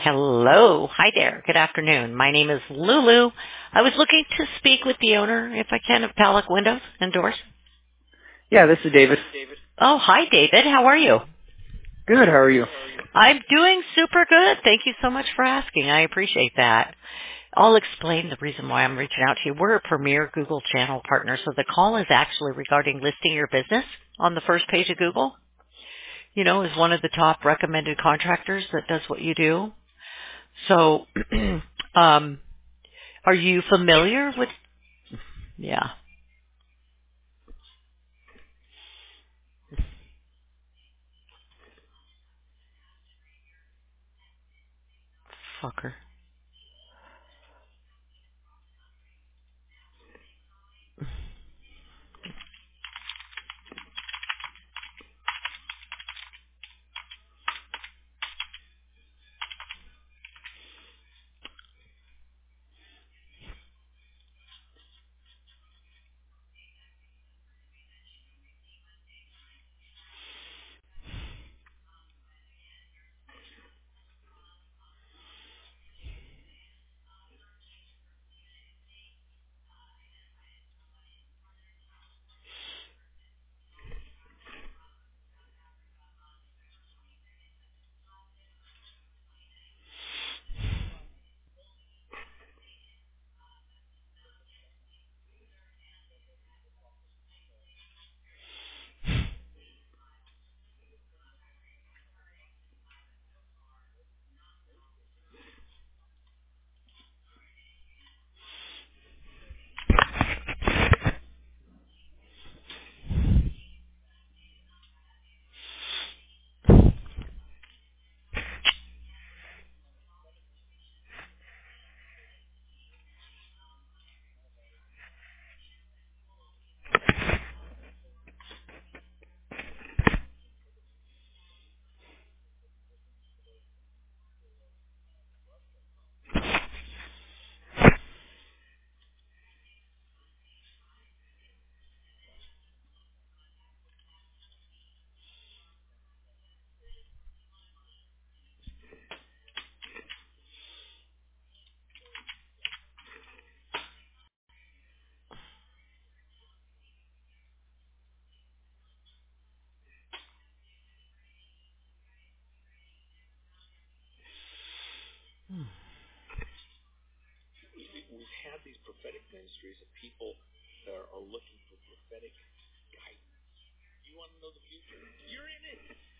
Hello. Hi there. Good afternoon. My name is Lulu. I was looking to speak with the owner, if I can, of Palic Windows and Doors. Yeah, this is David. Oh, hi, David. How are you? Good, how are you? I'm doing super good. Thank you so much for asking. I appreciate that. I'll explain the reason why I'm reaching out to you. We're a premier Google channel partner, so the call is actually regarding listing your business on the first page of Google. You know, as one of the top recommended contractors that does what you do. So, um, are you familiar with? Yeah, fucker. We've had these prophetic ministries of people that are looking for prophetic guidance. You want to know the future? You're in it.